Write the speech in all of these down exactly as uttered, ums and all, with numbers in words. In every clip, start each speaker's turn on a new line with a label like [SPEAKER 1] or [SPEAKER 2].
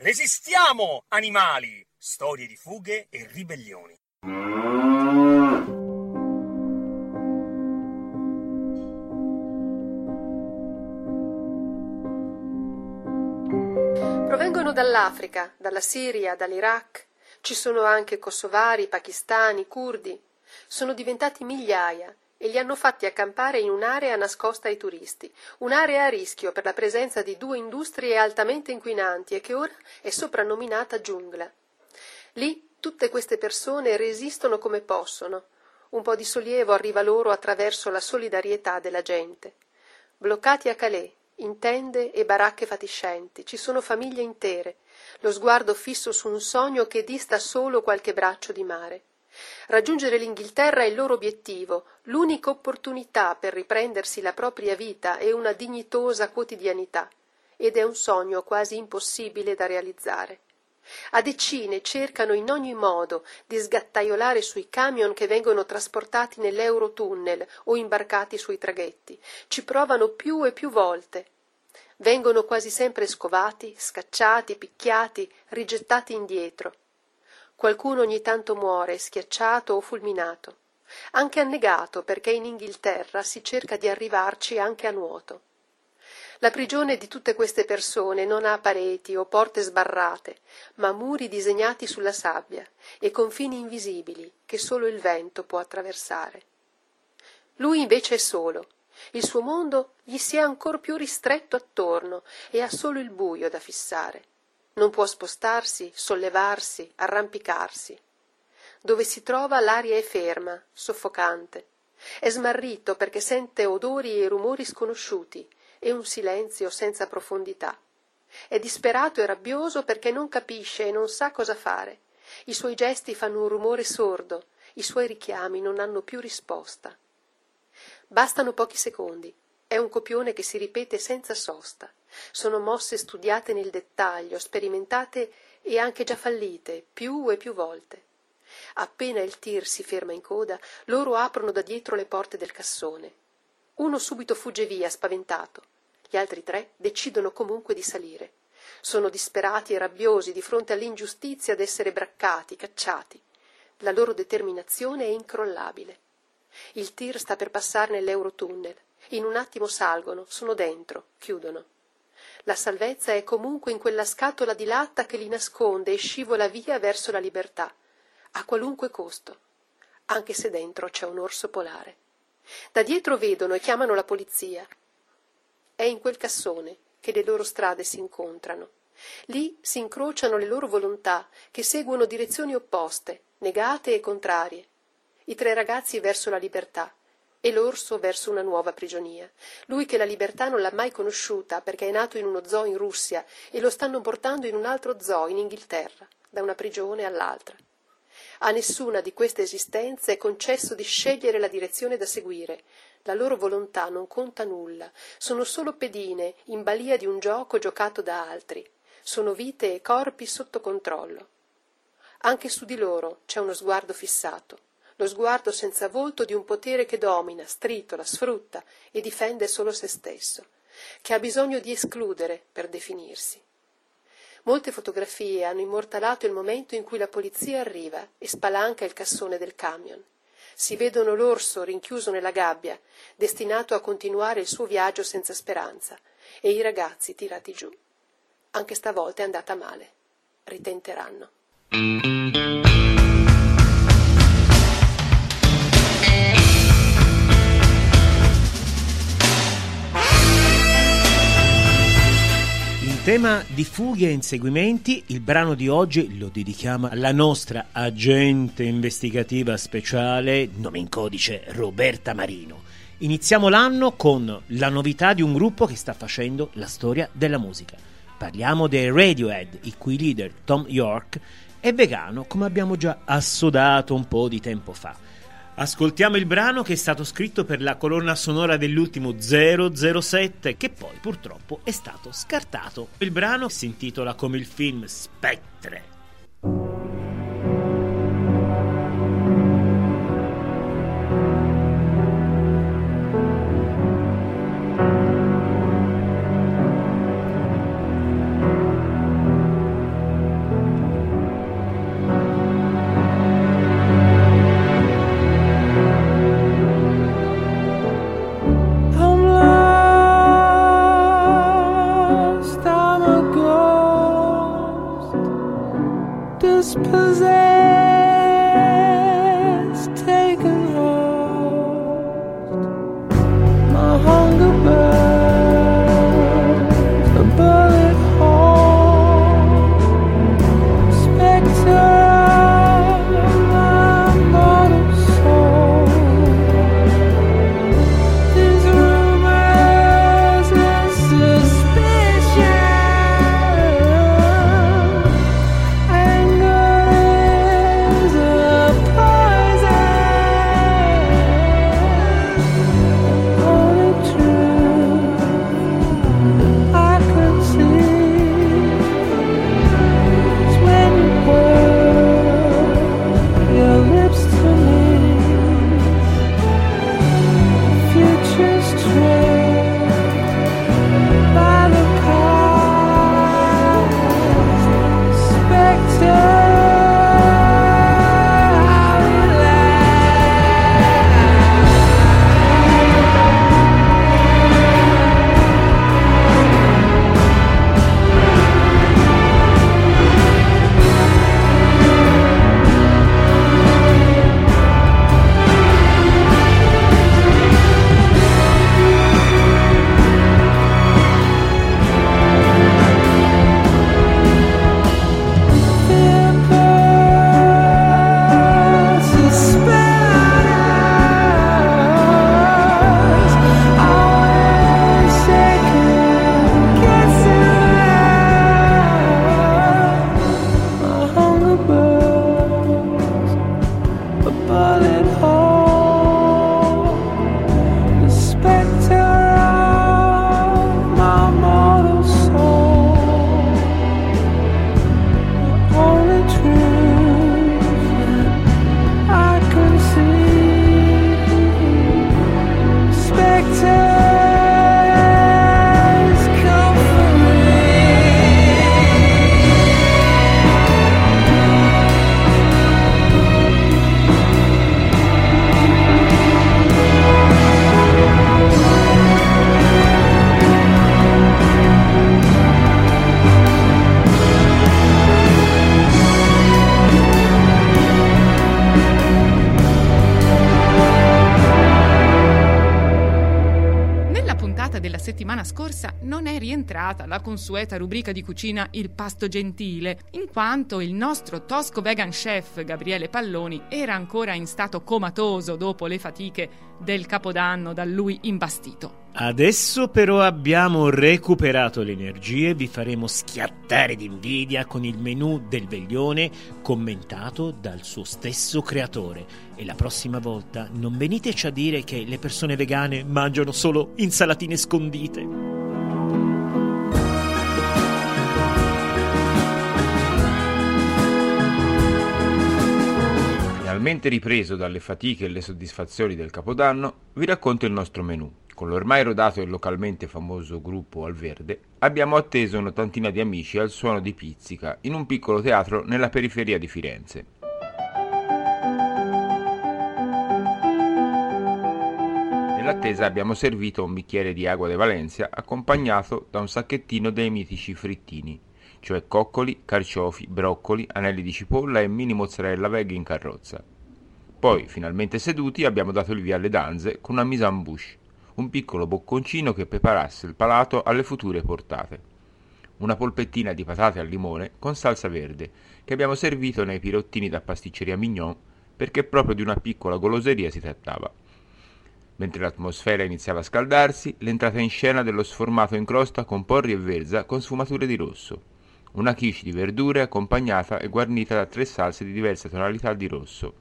[SPEAKER 1] Resistiamo, animali! Storie di fughe e ribellioni.
[SPEAKER 2] Provengono dall'Africa, dalla Siria, dall'Iraq. Ci sono anche kosovari, pakistani, curdi. Sono diventati migliaia e li hanno fatti accampare in un'area nascosta ai turisti, un'area a rischio per la presenza di due industrie altamente inquinanti e che ora è soprannominata giungla. Lì tutte queste persone resistono come possono. Un po' di sollievo arriva loro attraverso la solidarietà della gente. Bloccati a Calais, in tende e baracche fatiscenti, ci sono famiglie intere, lo sguardo fisso su un sogno che dista solo qualche braccio di mare. Raggiungere l'Inghilterra è il loro obiettivo, l'unica opportunità per riprendersi la propria vita e una dignitosa quotidianità, ed è un sogno quasi impossibile da realizzare. A decine cercano in ogni modo di sgattaiolare sui camion che vengono trasportati nell'Eurotunnel o imbarcati sui traghetti. Ci provano più e più volte. Vengono quasi sempre scovati, scacciati, picchiati, rigettati indietro. Qualcuno ogni tanto muore, schiacciato o fulminato, anche annegato, perché in Inghilterra si cerca di arrivarci anche a nuoto. La prigione di tutte queste persone non ha pareti o porte sbarrate, ma muri disegnati sulla sabbia e confini invisibili che solo il vento può attraversare. Lui invece è solo. Il suo mondo gli si è ancor più ristretto attorno e ha solo il buio da fissare. Non può spostarsi, sollevarsi, arrampicarsi. Dove si trova l'aria è ferma, soffocante. È smarrito perché sente odori e rumori sconosciuti e un silenzio senza profondità. È disperato e rabbioso perché non capisce e non sa cosa fare. I suoi gesti fanno un rumore sordo, i suoi richiami non hanno più risposta. Bastano pochi secondi. È un copione che si ripete senza sosta. Sono mosse studiate nel dettaglio, sperimentate e anche già fallite, più e più volte. Appena il tir si ferma in coda, loro aprono da dietro le porte del cassone. Uno subito fugge via, spaventato. Gli altri tre decidono comunque di salire. Sono disperati e rabbiosi di fronte all'ingiustizia d'essere braccati, cacciati. La loro determinazione è incrollabile. Il tir sta per passare nell'Eurotunnel. In un attimo salgono, sono dentro, chiudono. La salvezza è comunque in quella scatola di latta che li nasconde e scivola via verso la libertà, a qualunque costo, anche se dentro c'è un orso polare. Da dietro vedono e chiamano la polizia. È in quel cassone che le loro strade si incontrano. Lì si incrociano le loro volontà, che seguono direzioni opposte, negate e contrarie. I tre ragazzi verso la libertà, e l'orso verso una nuova prigionia. Lui che la libertà non l'ha mai conosciuta perché è nato in uno zoo in Russia e lo stanno portando in un altro zoo in Inghilterra, da una prigione all'altra. A nessuna di queste esistenze è concesso di scegliere la direzione da seguire. La loro volontà non conta nulla, sono solo pedine in balia di un gioco giocato da altri. Sono vite e corpi sotto controllo. Anche su di loro c'è uno sguardo fissato. Lo sguardo senza volto di un potere che domina, stritola, sfrutta e difende solo se stesso, che ha bisogno di escludere per definirsi. Molte fotografie hanno immortalato il momento in cui la polizia arriva e spalanca il cassone del camion. Si vedono l'orso rinchiuso nella gabbia, destinato a continuare il suo viaggio senza speranza, e i ragazzi tirati giù. Anche stavolta è andata male. Ritenteranno.
[SPEAKER 3] In tema di fughe e inseguimenti, il brano di oggi lo dedichiamo alla nostra agente investigativa speciale, nome in codice Roberta Marino. Iniziamo l'anno con la novità di un gruppo che sta facendo la storia della musica. Parliamo dei Radiohead, il cui leader Tom York è vegano, come abbiamo già assodato un po' di tempo fa. Ascoltiamo il brano che è stato scritto per la colonna sonora dell'ultimo zero zero sette, che poi purtroppo è stato scartato. Il brano si intitola come il film Spectre.
[SPEAKER 4] was possessed, taken hold. My hunger burns, a bullet hole, spectre of my mortal soul. These rumors and suspicion, anger is a poison. Only truth I could see is when you put your lips to me. Future's trailed by the past, spectre
[SPEAKER 5] settimana scorsa non è rientrata la consueta rubrica di cucina Il pasto gentile, in quanto il nostro tosco vegan chef Gabriele Palloni era ancora in stato comatoso dopo le fatiche del Capodanno da lui imbastito.
[SPEAKER 3] Adesso però abbiamo recuperato le energie, vi faremo schiattare d'invidia con il menù del veglione commentato dal suo stesso creatore. E la prossima volta non veniteci a dire che le persone vegane mangiano solo insalatine scondite.
[SPEAKER 6] Finalmente ripreso dalle fatiche e le soddisfazioni del Capodanno, vi racconto il nostro menù. Con l'ormai rodato e localmente famoso gruppo Al Verde, abbiamo atteso un'ottantina di amici al suono di pizzica in un piccolo teatro nella periferia di Firenze. Nell'attesa abbiamo servito un bicchiere di Agua de Valencia accompagnato da un sacchettino dei mitici frittini, cioè coccoli, carciofi, broccoli, anelli di cipolla e mini mozzarella veg in carrozza. Poi, finalmente seduti, abbiamo dato il via alle danze con una mise en bouche, un piccolo bocconcino che preparasse il palato alle future portate. Una polpettina di patate al limone con salsa verde, che abbiamo servito nei pirottini da pasticceria Mignon, perché proprio di una piccola goloseria si trattava. Mentre l'atmosfera iniziava a scaldarsi, l'entrata in scena dello sformato in crosta con porri e verza con sfumature di rosso. Una quiche di verdure accompagnata e guarnita da tre salse di diverse tonalità di rosso.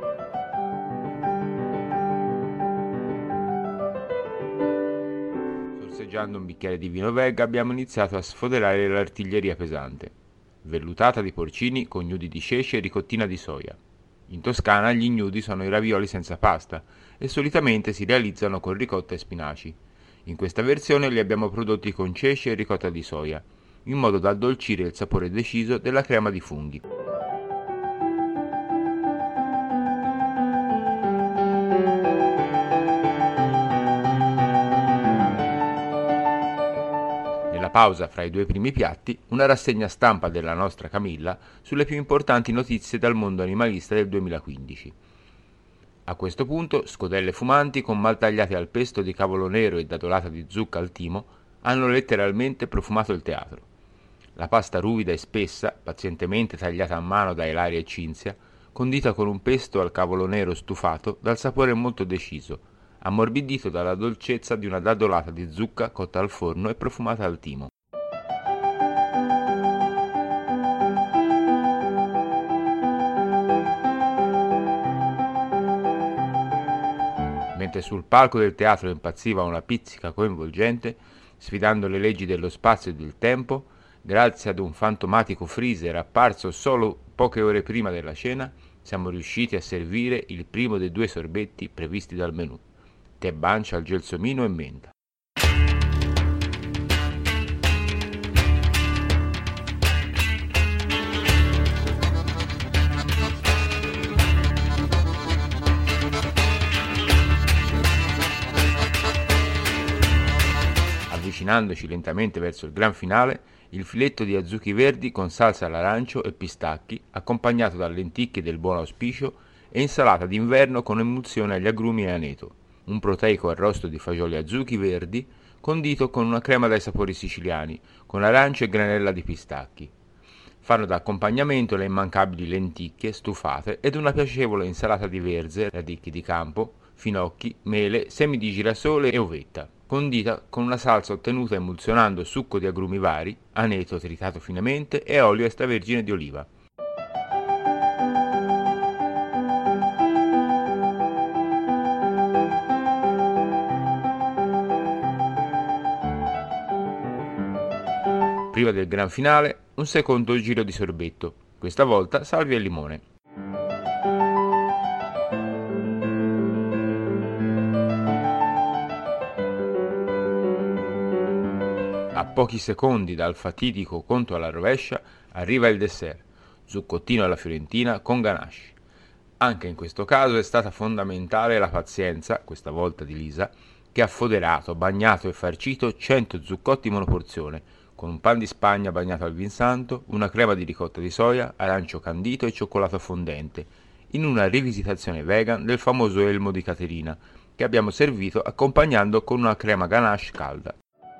[SPEAKER 6] Sorseggiando un bicchiere di vino veg abbiamo iniziato a sfoderare l'artiglieria pesante. Vellutata di porcini con gnudi di ceci e ricottina di soia. In Toscana gli gnudi sono i ravioli senza pasta e solitamente si realizzano con ricotta e spinaci. In questa versione li abbiamo prodotti con ceci e ricotta di soia, in modo da addolcire il sapore deciso della crema di funghi. Nella pausa fra i due primi piatti, una rassegna stampa della nostra Camilla sulle più importanti notizie dal mondo animalista del duemilaquindici. A questo punto, scodelle fumanti con maltagliate al pesto di cavolo nero e dadolata di zucca al timo hanno letteralmente profumato il teatro. La pasta ruvida e spessa, pazientemente tagliata a mano da Ilaria e Cinzia, condita con un pesto al cavolo nero stufato dal sapore molto deciso, ammorbidito dalla dolcezza di una dadolata di zucca cotta al forno e profumata al timo. Mentre sul palco del teatro impazziva una pizzica coinvolgente, sfidando le leggi dello spazio e del tempo, grazie ad un fantomatico freezer apparso solo poche ore prima della cena, siamo riusciti a servire il primo dei due sorbetti previsti dal menù: tè bancia al gelsomino e menta. Avvicinandoci lentamente verso il gran finale, il filetto di azuchi verdi con salsa all'arancio e pistacchi, accompagnato da lenticchie del buon auspicio e insalata d'inverno con emulsione agli agrumi e aneto, un proteico arrosto di fagioli azuchi verdi condito con una crema dai sapori siciliani, con arancio e granella di pistacchi. Fanno da accompagnamento le immancabili lenticchie stufate ed una piacevole insalata di verze, radicchi di campo, finocchi, mele, semi di girasole e uvetta, condita con una salsa ottenuta emulsionando succo di agrumi vari, aneto tritato finemente e olio extravergine di oliva. Prima del gran finale, un secondo giro di sorbetto, questa volta salvia e limone. A pochi secondi dal fatidico conto alla rovescia arriva il dessert, zuccottino alla fiorentina con ganache. Anche in questo caso è stata fondamentale la pazienza, questa volta di Lisa, che ha foderato, bagnato e farcito cento zuccotti monoporzione, con un pan di Spagna bagnato al vin santo, una crema di ricotta di soia, arancio candito e cioccolato fondente, in una rivisitazione vegan del famoso elmo di Caterina, che abbiamo servito accompagnando con una crema ganache calda.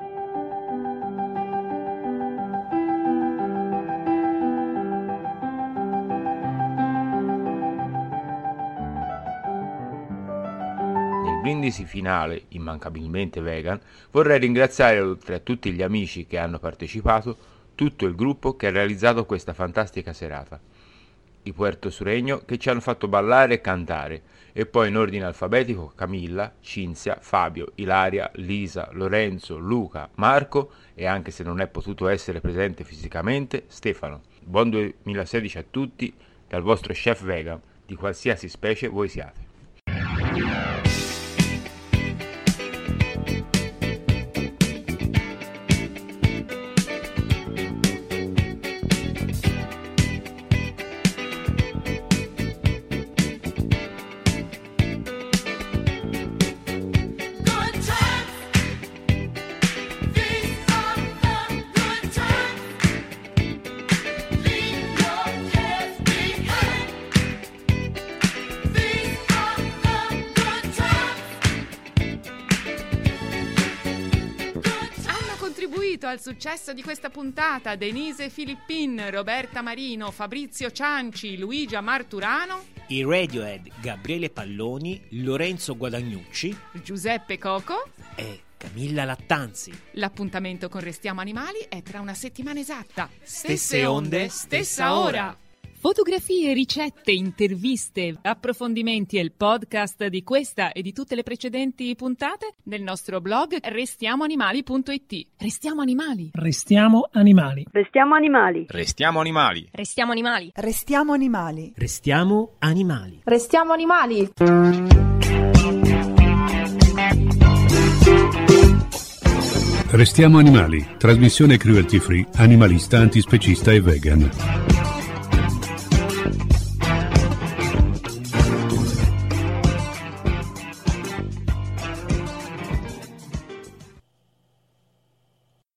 [SPEAKER 6] Brindisi finale, immancabilmente vegan, vorrei ringraziare, oltre a tutti gli amici che hanno partecipato, tutto il gruppo che ha realizzato questa fantastica serata. I Puerto Sureño che ci hanno fatto ballare e cantare, e poi in ordine alfabetico Camilla, Cinzia, Fabio, Ilaria, Lisa, Lorenzo, Luca, Marco e, anche se non è potuto essere presente fisicamente, Stefano. Buon duemilasedici a tutti dal vostro chef vegan, di qualsiasi specie voi siate.
[SPEAKER 5] Al successo di questa puntata Denise Filippin, Roberta Marino, Fabrizio Cianci, Luigia Marturano,
[SPEAKER 3] i Radiohead Gabriele Palloni, Lorenzo Guadagnucci,
[SPEAKER 5] Giuseppe Coco
[SPEAKER 3] e Camilla Lattanzi.
[SPEAKER 5] L'appuntamento con Restiamo Animali è tra una settimana esatta.
[SPEAKER 3] Stesse, Stesse onde,
[SPEAKER 5] stessa ora. Fotografie, ricette, interviste, approfondimenti e il podcast di questa e di tutte le precedenti puntate nel nostro blog restiamo animali punto it. Restiamo animali.
[SPEAKER 4] Restiamo animali.
[SPEAKER 7] Restiamo animali.
[SPEAKER 6] Restiamo animali.
[SPEAKER 8] Restiamo animali.
[SPEAKER 9] Restiamo animali.
[SPEAKER 3] Restiamo animali.
[SPEAKER 8] Restiamo animali.
[SPEAKER 10] Restiamo animali. Trasmissione cruelty free, animalista, antispecista e vegan.